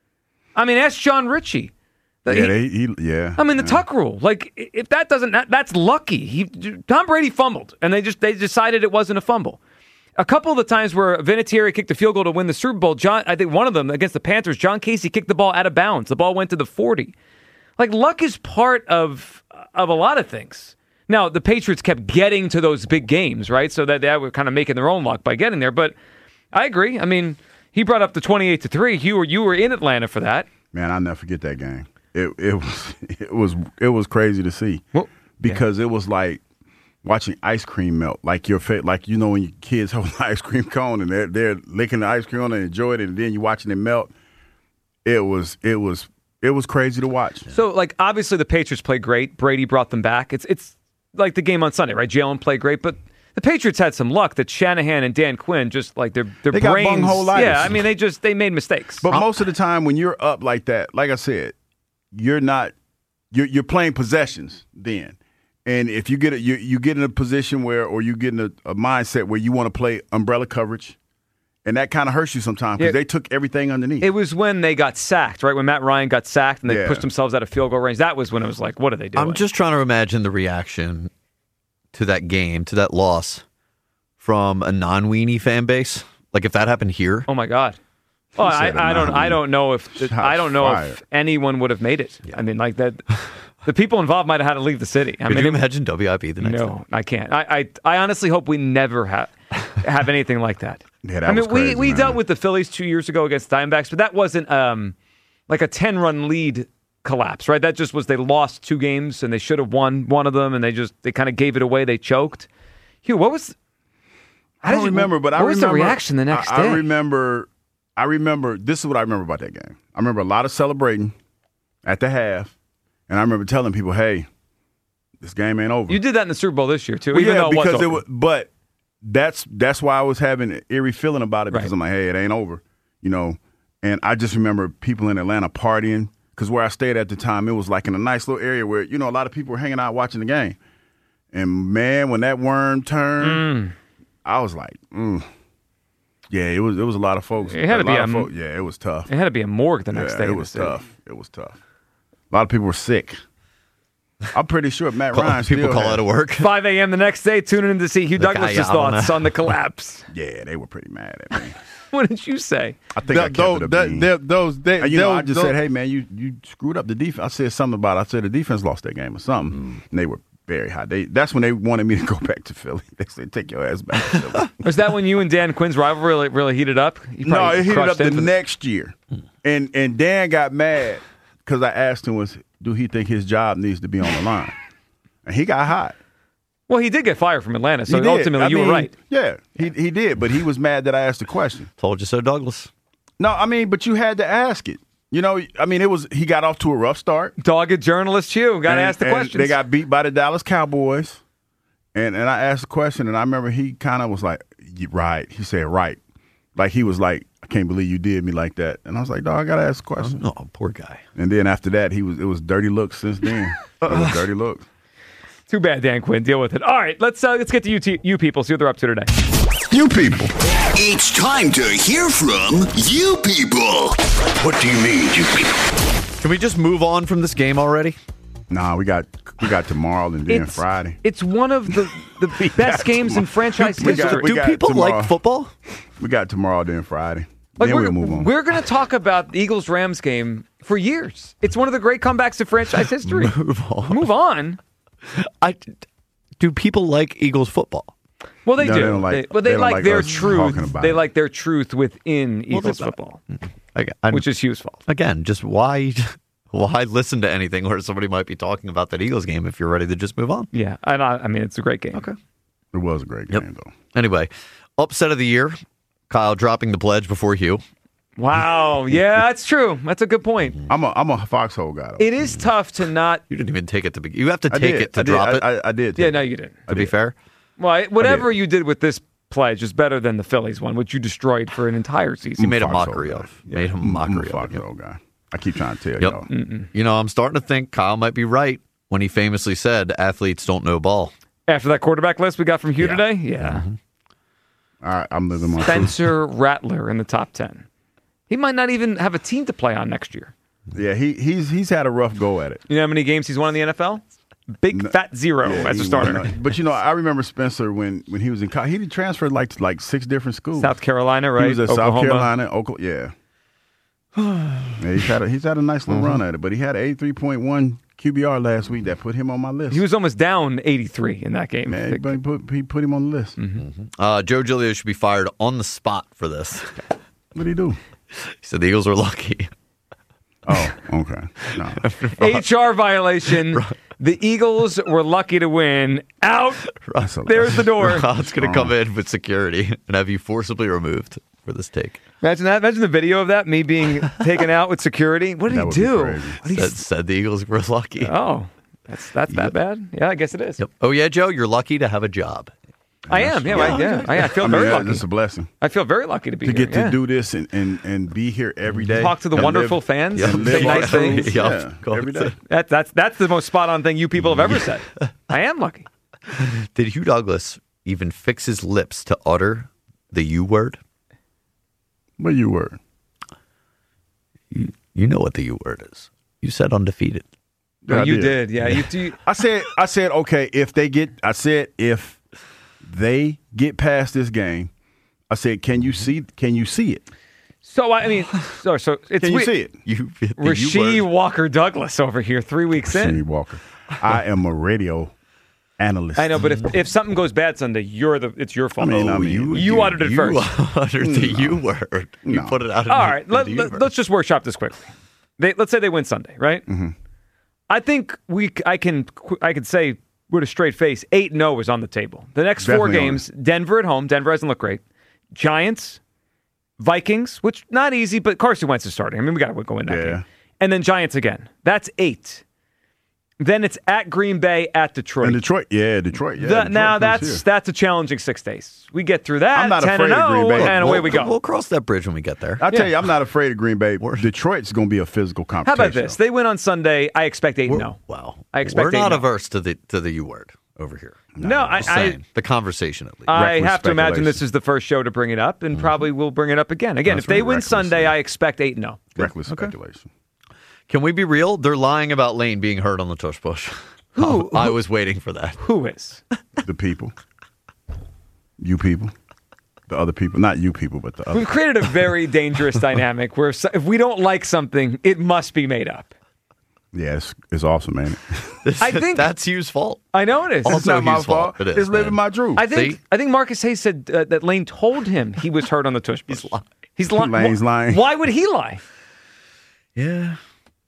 I mean, ask John Ritchie. Yeah, He- they, he, yeah. I mean, the Tuck rule. Like, if that doesn't, that, that's lucky. He, Tom Brady fumbled, and they just they decided it wasn't a fumble. A couple of the times where Vinatieri kicked a field goal to win the Super Bowl, John, I think one of them against the Panthers, John Casey kicked the ball out of bounds. The ball went to the forty. Like, luck is part of of a lot of things. Now, the Patriots kept getting to those big games, right? So that they were kind of making their own luck by getting there. But I agree. I mean, he brought up the twenty-eight to three. You were you were in Atlanta for that. Man, I'll never forget that game. It it was it was it was crazy to see because yeah. it was like watching ice cream melt. Like your fa- like you know when your kids hold an ice cream cone and they're they're licking the ice cream and enjoying it, and then you're watching it melt. It was it was it was crazy to watch. So like obviously the Patriots played great. Brady brought them back. It's it's like the game on Sunday, right? Jalen played great, but the Patriots had some luck that Shanahan and Dan Quinn just like their their they brains. Got bunghole-itis. Yeah, I mean they just they made mistakes. But most of the time when you're up like that, like I said, you're not you're you're playing possessions then. And if you get a, you you get in a position where or you get in a, a mindset where you want to play umbrella coverage, and that kind of hurts you sometimes because Yeah. they took everything underneath. It was when they got sacked, right? When Matt Ryan got sacked and they Yeah. pushed themselves out of field goal range. That was when it was like, what are they doing? I'm just trying to imagine the reaction to that game, to that loss from a non-weenie fan base. Like if that happened here. Oh my God. Oh, I, I don't. I don't know if I don't know if anyone would have made it. I mean, like that. The people involved might have had to leave the city. I Could mean, you it- imagine W I B the next No, time? I can't. I, I, I honestly hope we never have have anything like that. Yeah, that I mean, was crazy, we, we man. dealt with the Phillies two years ago against Diamondbacks, but that wasn't um like a ten run lead collapse, right? That just was they lost two games and they should have won one of them, and they just they kind of gave it away. They choked. Hugh, what was? I don't did you- remember, but what I was remember the reaction the next I, day? I remember. I remember. This is what I remember about that game. I remember a lot of celebrating at the half, and I remember telling people, "Hey, this game ain't over." You did that in the Super Bowl this year too, Well, even yeah, though it because was it over. was. But that's that's why I was having an eerie feeling about it because Right. I'm like, "Hey, it ain't over," you know. And I just remember people in Atlanta partying because where I stayed at the time, it was like in a nice little area where you know a lot of people were hanging out watching the game. And man, when that worm turned, Mm. I was like, mm. yeah, it was it was a lot of folks. It had to a be lot a of m- folks. Yeah, it was tough. It had to be a morgue the next yeah, day. It in the was city. tough. It was tough. A lot of people were sick. I'm pretty sure Matt Call- Ryan people still call had- out of work. five a.m. the next day, tuning in to see Hugh Like, Douglas's I- I don't thoughts know. on the collapse. Yeah, they were pretty mad at me. What did you say? I think I kept Those- it up. that- being- that- those- they- And, you know, I those- just said, those- "Hey, man, you you screwed up the defense." I said something about. It. I said the defense lost that game or something, Mm. and they were very high. They that's when they wanted me to go back to Philly. They said, "Take your ass back to Philly." Was that when you and Dan Quinn's rivalry really, really heated up? You No, probably it heated crushed up the him for- next year, and and Dan got mad because I asked him, "Was do he think his job needs to be on the line?" And he got hot. Well, he did get fired from Atlanta, so He did. ultimately I you mean, were right. Yeah, he he did, but he was mad that I asked the question. Told you so, Douglas. No, I mean, but you had to ask it. You know, I mean, it was he got off to a rough start. Dogged journalist Hugh, got to And- ask the and questions. They got beat by the Dallas Cowboys, and and I asked the question, and I remember he kind of was like, "Yeah, "Right," he said, "Right," like he was like, "I can't believe you did me like that," and I was like, "Dog, I gotta ask the question." Oh, poor guy. And then after that, he was it was dirty looks since then. It was dirty looks. Too bad, Dan Quinn. Deal with it. All right, let's uh, let's get to you, t- you people. See what they're up to today. You people. It's time to hear from you people. What do you mean, you people? Can we just move on from this game already? Nah, we got we got tomorrow and then It's- Friday. It's one of the, the best games in franchise We got- history. we Do got people tomorrow. like football? We got tomorrow then Friday. Like then we're we'll move on. we're going to talk about the Eagles Rams game for years. It's one of the great comebacks of franchise history. Move on. Move on. I, do people like Eagles football? Well, they No, do. they don't like- They- well, they, they don't like, like their us truth. talking about They it. like their truth within Well, Eagles they- football, Again, I'm- which is Hugh's fault. again, just why why listen to anything where somebody might be talking about that Eagles game if you're ready to just move on? Yeah, I, I mean it's a great game. Okay. It was a great Yep. game though. Anyway, upset of the year, Kyle dropping the pledge before Hugh. Wow. Yeah, that's true. That's a good point. I'm a I'm a foxhole guy. Though. It is tough to not. You didn't even take it to be. You have to I take did. it to I did. drop I, it. I, I did. Yeah, take no, it. you didn't. to be fair, Well, I- whatever you did with this play, just better than the Phillies one, which you destroyed for an entire season. He made a Fox mockery old of. guy. Made him a mockery Fox of. old guy. I keep trying to tell Yep. y'all. Mm-mm. You know, I'm starting to think Kyle might be right when he famously said athletes don't know ball. After that quarterback list we got from Hugh Yeah. today? Yeah. Mm-hmm. All right, I'm living my truth. Spencer Rattler in the top ten. He might not even have a team to play on next year. Yeah, he he's he's had a rough go at it. You know how many games he's won in the N F L? Big fat zero Yeah, as he a starter. won. But you know, I remember Spencer when, when he was in college. He did transfer like to like six different schools. South Carolina, right? He was at Oklahoma. South Carolina, Oklahoma. Yeah. yeah, he's had a, he's had a nice little Mm-hmm. run at it, but he had an eighty-three point one Q B R last week that put him on my list. He was almost down eighty-three in that game. Man, he put, he put him on the list. Mm-hmm. Uh, Joe Giglio should be fired on the spot for this. What did he do? He said the Eagles were lucky. Oh, okay. No. H R violation. The Eagles were lucky to win. Out. There's the door. Rod's going to Oh. come in with security and have you forcibly removed for this take. Imagine that. Imagine the video of that. Me being taken out with security. What did That he would be do? crazy. What did he Said, said the Eagles were lucky. Oh, that's that's that bad. Yeah, I guess it is. Yep. Oh, yeah, Joe, you're lucky to have a job. I am. Yeah, I, yeah. I, I feel I mean, very yeah, lucky. It's a blessing I feel very lucky to be to here. get to yeah. do this and, and, and be here every day. Talk to the and wonderful live- fans. and and live say our nice truth. things. Yeah, Go every day. That, that's that's the most spot on thing you people have ever said. I am lucky. Did Hugh Douglas even fix his lips to utter the U word? What you word? You, you know what the U word is. You said undefeated. Yeah, Oh, I you did. did. Yeah, you do. I said, I said, okay, if they get, I said, if they get past this game, I said, can you see, can you see it? So I mean, so so it's Can you we- see it? You, the Rasheed U word. Walker Douglas over here, three weeks in. Rasheed Walker. I am a radio analyst. I know, but if, if something goes bad Sunday, you're the it's your fault. I mean, I Oh, mean, you, you uttered it you first. uttered the U word. You No. put it out. In All the, right, in let, the let, universe. let's just workshop this quickly. They, let's say they win Sunday, right? Mm-hmm. I think we I can I could say with a straight face, eight and zero is on the table. The next four Definitely on games: Denver at home. Denver hasn't looked great. Giants, Vikings, which not easy, but Carson Wentz is starting. I mean, we got to go in that Yeah. game, and then Giants again. That's eight. Then it's at Green Bay, at Detroit. And Detroit, yeah, Detroit, yeah. The- Detroit now comes that's here. that's a challenging six days. We get through that. I'm not ten afraid and of Green oh, Bay. and away we go. We'll cross that bridge when we get there. I tell Yeah. you, I'm not afraid of Green Bay. Detroit's going to be a physical How competition. about this? They win on Sunday. I expect eight and We're- no. Wow. I expect We're eight not and oh. averse to the to the U word over here. No, I, Just I saying. the conversation at least. I Reckless have to imagine this speculation. is the first show to bring it up, and probably we'll bring it up again. Again, That's if they right, win reckless, Sunday, yeah. I expect eight and no. Reckless speculation. Can we be real? They're lying about Lane being hurt on the tush push. Who- I was waiting for that. Who is? The people. You people. The other people. Not you people, but the other. We've created a very dangerous dynamic where so- if we don't like something, it must be made up. Yeah, it's, it's awesome, man. I think that's Hugh's fault. I know it is. Also It's not my Hugh's fault. fault. It is, It's living man. my truth. I think See? I think Marcus Hayes said uh, that Lane told him he was hurt on the tush push. He's lying. He's lying. Lane's lying. Why would he lie? Yeah.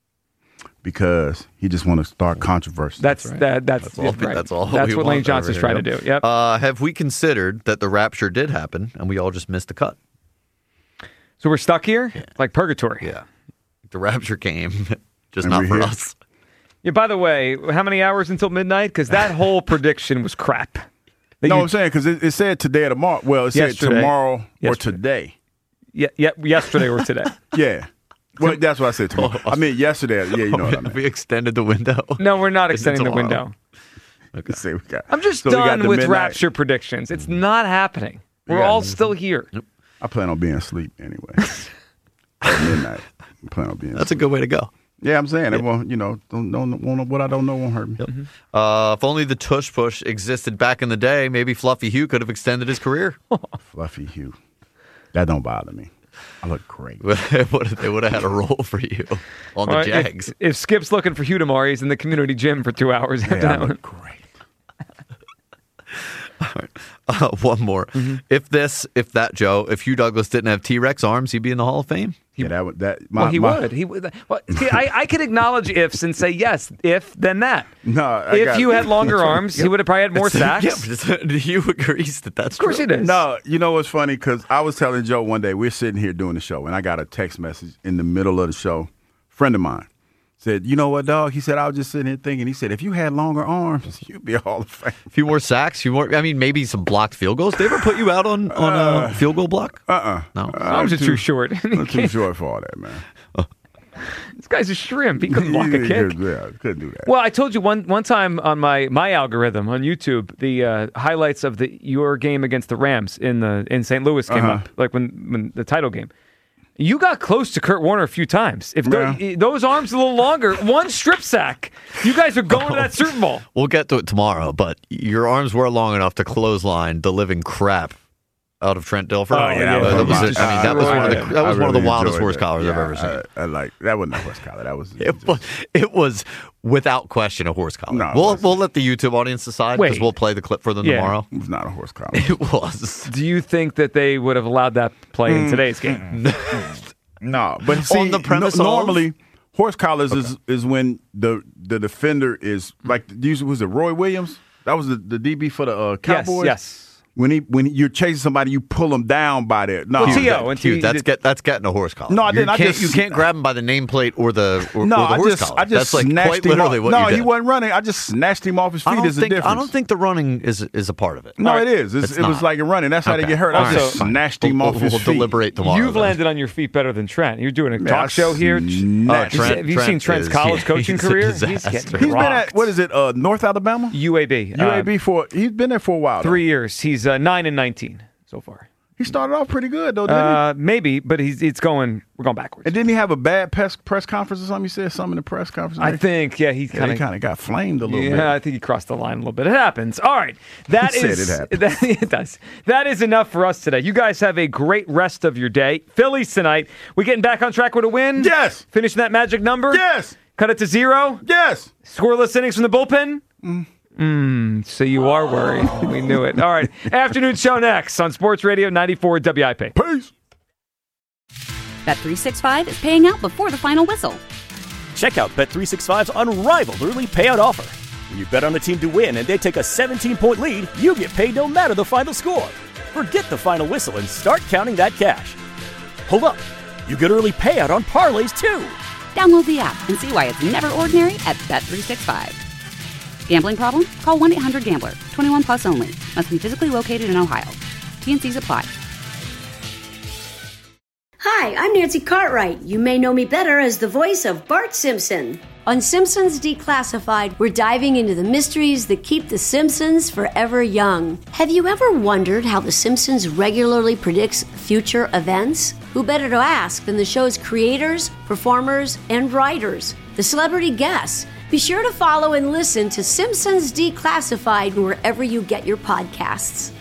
Because he just want to start controversy. That's that. That's That's all. yeah, right. That's all. That's we what want Lane Johnson's over trying here. to do. Yep. Uh, have we considered that the rapture did happen and we all just missed the cut? So we're stuck here, like purgatory. Yeah. The rapture came, just And not we're for here. us. Yeah. By the way, how many hours until midnight? Because that whole prediction was crap. That No, you- I'm saying because it, it said today or tomorrow. Well, it said Yesterday. tomorrow or Yesterday. today. yeah, yeah, yesterday or today. Yeah. Well, that's what I said tomorrow. I mean, yesterday. Yeah, you know what I Have mean. we extended the window? No, we're not Is it extending the tomorrow? window. Say we got- I'm just so we got done the with midnight. rapture predictions. It's not happening. We We're got- all still here. I plan on being asleep anyway. At midnight. I plan on being That's a asleep. good way to go. Yeah, I'm saying it won't, you know, don't, don't, won't, what I don't know won't hurt me. Uh, if only the tush push existed back in the day, maybe Fluffy Hugh could have extended his career. Fluffy Hugh. That don't bother me. I look great. What if they would have had a role for you on the Well, if- Jags. If, Skip's looking for Hugh tomorrow, he's in the community gym for two hours. after Yeah, that I one. look great. Uh, one more. Mm-hmm. If this, if that, Joe, if Hugh Douglas didn't have T-Rex arms, he'd be in the Hall of Fame. Yeah, that would, that, my, Well, he my- would. He would. Well, see, I, I could acknowledge ifs and say yes. If then that. No, I if got- Hugh had longer arms, he would have probably had more sacks. Yeah, but Hugh agrees that that's Of course true. he does. No, you know what's funny? Because I was telling Joe one day, we're sitting here doing the show, and I got a text message in the middle of the show. Friend of mine Said, you know what, dog? He said, I was just sitting here thinking. He said, if you had longer arms, you'd be a Hall of Fame. A few more sacks, few more. I mean, maybe some blocked field goals. Did they ever put you out on, on Uh, a field goal block? Uh-uh. No. Arms are too short. I'm too short for all that, man. This guy's a shrimp. He couldn't block a Yeah, kick. Yeah, couldn't do that. Well, I told you one one time on my, my algorithm on YouTube, the uh, highlights of the your game against the Rams in the in Saint Louis came Uh-huh. up, like when, when the title game. You got close to Kurt Warner a few times. If tho- Yeah. those arms a little longer, one strip sack, you guys are going to that Super Bowl. We'll get to it tomorrow, but your arms were long enough to clothesline the living crap out of Trent Dilfer. Oh, yeah, Uh, that was, it. I mean, that was one of the that I was one of the really wildest enjoyed horse that. collars I've Yeah, ever seen. I, I like that wasn't a horse collar. That was It was, it was without question a horse collar. No, it we'll wasn't. we'll let the YouTube audience decide because Wait. we'll play the clip for them Yeah. tomorrow. it was not a horse collar. It was. Do you think that they would have allowed that play in today's game? No, but see, On the premise no- of- normally horse collars is is when the the defender is like usually was it Roy Williams? That was the, the D B for the uh, Cowboys. Yes, When he when you're chasing somebody, you pull them down by their no. Well, T O that- and Dude, T- that's get that's getting a horse collar. No, I You didn't. I can't- just- you can't grab him by the nameplate or the or, no, or the I horse just collar. I just that's like snatched quite him literally off. what No, you did. he wasn't running. I just snatched him off his feet. I don't Is the think difference. I don't think the running is is a part of it. No, it is. It's, It's it was not. like a running. That's how they Okay. get hurt. I All just right. snatched him We'll- off we'll, his we'll feet. deliberate tomorrow. You've then. landed on your feet better than Trent. You're doing a Yeah, talk I show here. snatched Oh, Trent- Have you Trent seen Trent's is- college yeah, coaching he's a career? He's disaster. getting He's been rocked. at what is it? Uh, North Alabama. U A B. U A B Uh, for he's been there for a while. though. three years. He's uh, nine and nineteen so far. He started off pretty good though, didn't he? Uh, maybe, but he's it's going. We're going backwards. And didn't he have a bad press press conference or something? He said something in the press conference. I think, yeah, he Yeah, kind he of kind of got flamed a little yeah, bit. I think he crossed the line a little bit. It happens. All right, that He said is it happens. that, it does. That is enough for us today. You guys have a great rest of your day. Phillies tonight. We getting back on track with a win? Yes. Finishing that magic number? Yes. Cut it to zero? Yes. Scoreless innings from the bullpen? Mm, so you are worried. We knew it. All right. Afternoon show next on Sports Radio ninety-four W I P. Peace. Bet three sixty-five is paying out before the final whistle. Check out Bet three sixty-five's unrivaled early payout offer. When you bet on a team to win and they take a seventeen-point lead, you get paid no matter the final score. Forget the final whistle and start counting that cash. Hold up. You get early payout on parlays, too. Download the app and see why it's never ordinary at Bet three sixty-five. Gambling problem? Call one eight hundred gambler. twenty-one plus only. Must be physically located in Ohio. T N Cs apply. Hi, I'm Nancy Cartwright. You may know me better as the voice of Bart Simpson. On Simpsons Declassified, we're diving into the mysteries that keep The Simpsons forever young. Have you ever wondered how The Simpsons regularly predicts future events? Who better to ask than the show's creators, performers, and writers, the celebrity guests? Be sure to follow and listen to Simpsons Declassified wherever you get your podcasts.